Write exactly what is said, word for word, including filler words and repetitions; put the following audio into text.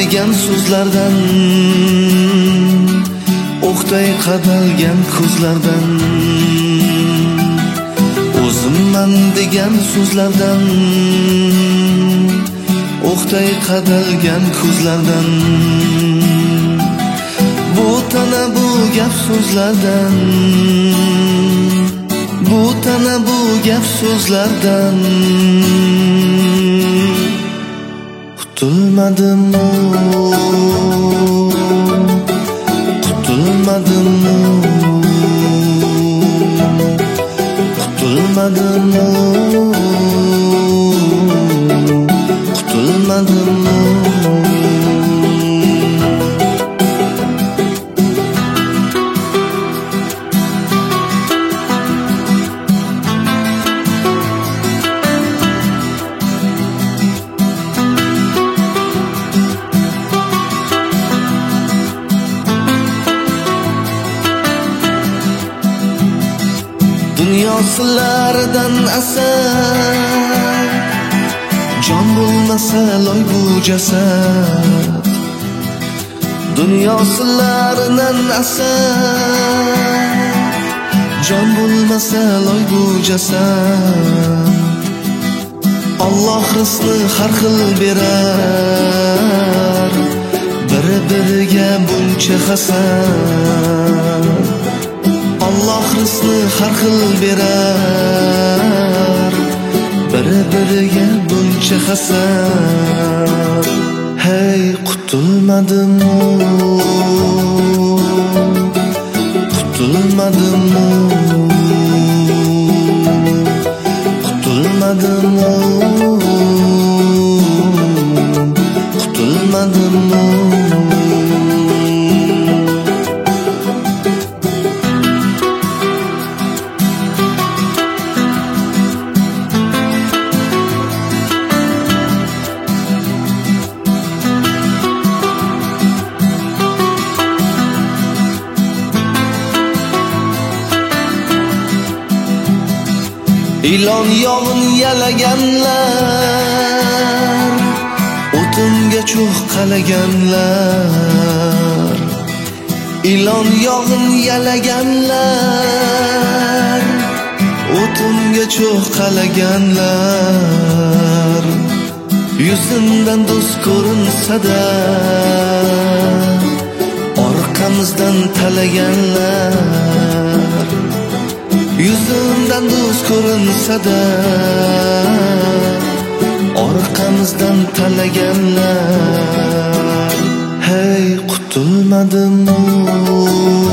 degan so'zlardan, o'qday qadalgan ko'zlardan, o'zimman degan so'zlardan, o'qday qadalgan ko'zlardan, bu tana bu gap so'zlardan, bu tana bu gap so'zlardan qutulmadim, qutulmadim, qutulmadim, qutulmadim. Dunyo sirlaridan asar, jon bo'lmasa loy bu jasad. Dunyo sirlaridan asar, jon bo'lmasa loy bu jasad. Alloh rizqni har xil berar, biri biriga buncha hasad. Alloh rizqni har xil berar, biri biriga buncha hasad. Hey qutulmadim, qutulmadim, qutulmadim, qutulmadim. Ilon yog'in yalaganlar, o'tinga cho'g' qalaganlar. Ilon yog'in yalaganlar, o'tinga cho'g' qalaganlar. Yuzimdan do'st ko'rinsa-da, orqamizdan talaganlar. Yuzimdan do'st ko'rinsa-da, orqamizdan talaganlar. Hey qutulmadim.